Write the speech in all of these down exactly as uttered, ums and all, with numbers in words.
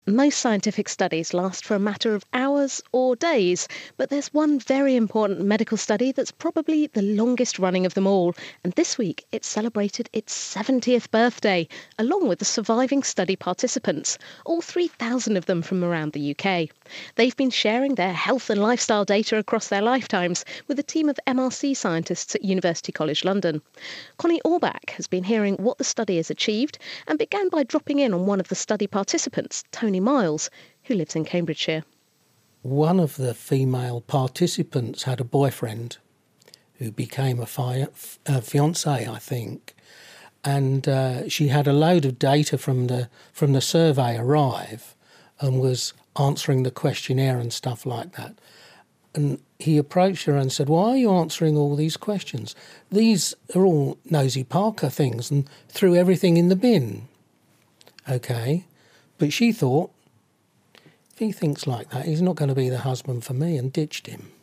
Most scientific studies last for a matter of hours or days, but there's one very important medical study that's probably the longest running of them all, and this week it celebrated its seventieth birthday, along with the surviving study participants, all three thousand of them from around the U K. They've been sharing their health and lifestyle data across their lifetimes with a team of M R C scientists at University College London. Connie Orbach has been hearing what the study has achieved and began by dropping in on one of the study participants, Tony Miles, who lives in Cambridgeshire. One of the female participants had a boyfriend who became a, fi- a fiancé, I think, and uh, she had a load of data from the from the survey arrive and was answering the questionnaire and stuff like that. And he approached her and said, "Why are you answering all these questions? These are all Nosy Parker things," and threw everything in the bin. Okay. But she thought, if he thinks like that, he's not going to be the husband for me, and ditched him.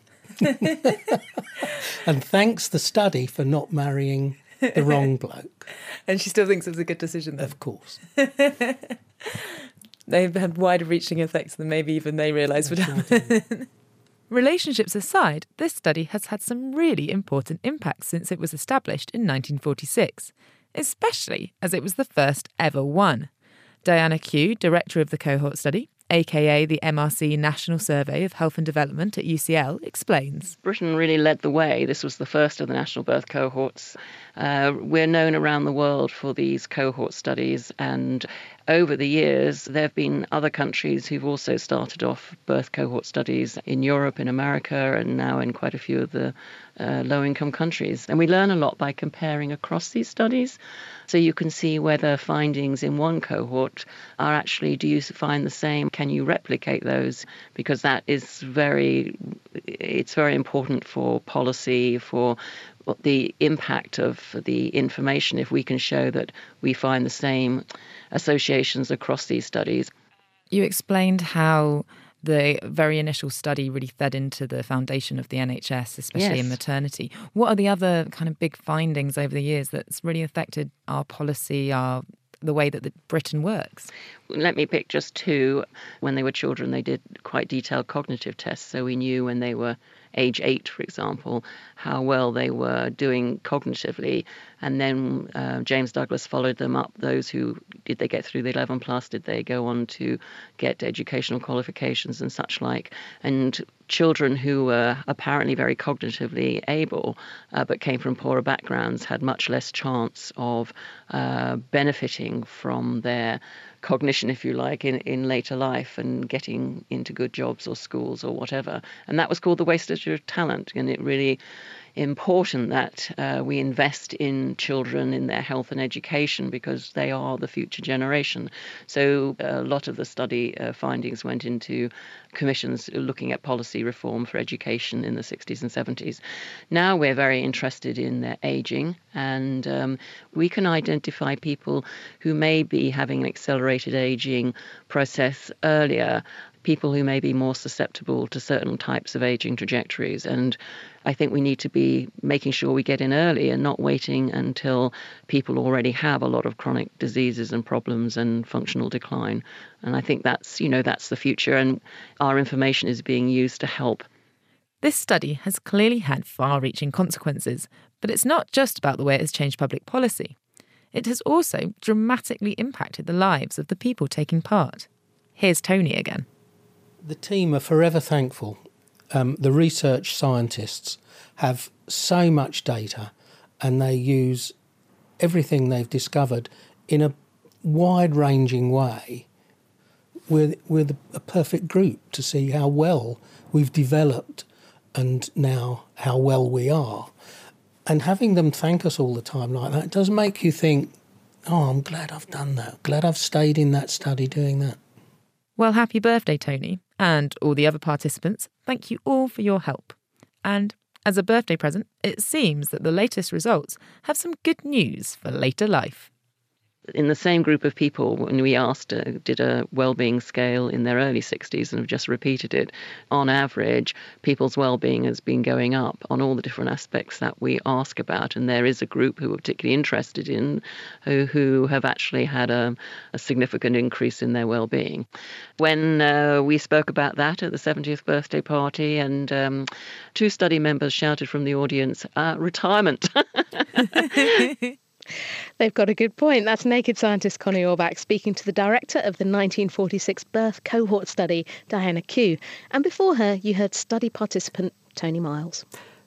And thanks the study for not marrying the wrong bloke. And she still thinks it was a good decision then? Of course. They've had wider-reaching effects than maybe even they realised would happen. Relationships aside, this study has had some really important impacts since it was established in nineteen forty-six, especially as it was the first ever one. Diana Kew, director of the cohort study, aka the M R C National Survey of Health and Development at U C L, explains. Britain really led the way. This was the first of the national birth cohorts. Uh, we're known around the world for these cohort studies, and over the years there have been other countries who've also started off birth cohort studies in Europe, in America, and now in quite a few of the uh, low-income countries. And we learn a lot by comparing across these studies. So you can see whether findings in one cohort are actually, do you find the same? Can you replicate those? Because that is very, it's very important for policy, for the impact of the information, if we can show that we find the same associations across these studies. You explained how the very initial study really fed into the foundation of the N H S, especially Yes. in maternity. What are the other kind of big findings over the years that's really affected our policy, our the way that the Britain works? Let me pick just two. When they were children, they did quite detailed cognitive tests, so we knew when they were age eight, for example, how well they were doing cognitively. And then uh, James Douglas followed them up. Those who, did they get through the eleven plus? Did they go on to get educational qualifications and such like? And children who were apparently very cognitively able uh, but came from poorer backgrounds had much less chance of uh, benefiting from their cognition, if you like, in, in later life and getting into good jobs or schools or whatever. And that was called the wastage of talent. And it really important that uh, we invest in children, in their health and education, because they are the future generation. So a lot of the study uh, findings went into commissions looking at policy reform for education in the sixties and seventies. Now we're very interested in their ageing, and um, we can identify people who may be having an accelerated ageing process earlier, people who may be more susceptible to certain types of ageing trajectories. And I think we need to be making sure we get in early and not waiting until people already have a lot of chronic diseases and problems and functional decline. And I think that's, you know, that's the future, and our information is being used to help. This study has clearly had far-reaching consequences, but it's not just about the way it has changed public policy. It has also dramatically impacted the lives of the people taking part. Here's Tony again. The team are forever thankful. Um, the research scientists have so much data, and they use everything they've discovered in a wide-ranging way. We're, we're the, a perfect group to see how well we've developed and now how well we are. And having them thank us all the time like that does make you think, oh, I'm glad I've done that. Glad I've stayed in that study doing that. Well, happy birthday, Tony, and all the other participants. Thank you all for your help. And as a birthday present, it seems that the latest results have some good news for later life. in the same group of people, when we asked, uh, did a well-being scale in their early sixties and have just repeated it, on average, people's well-being has been going up on all the different aspects that we ask about. And there is a group who are particularly interested in, who, who have actually had a, a significant increase in their well-being. When uh, we spoke about that at the seventieth birthday party, and um, two study members shouted from the audience, uh, retirement. They've got a good point. That's Naked Scientist Connie Orbach speaking to the director of the nineteen forty-six birth cohort study, Diana Kew. And before her, you heard study participant Tony Miles.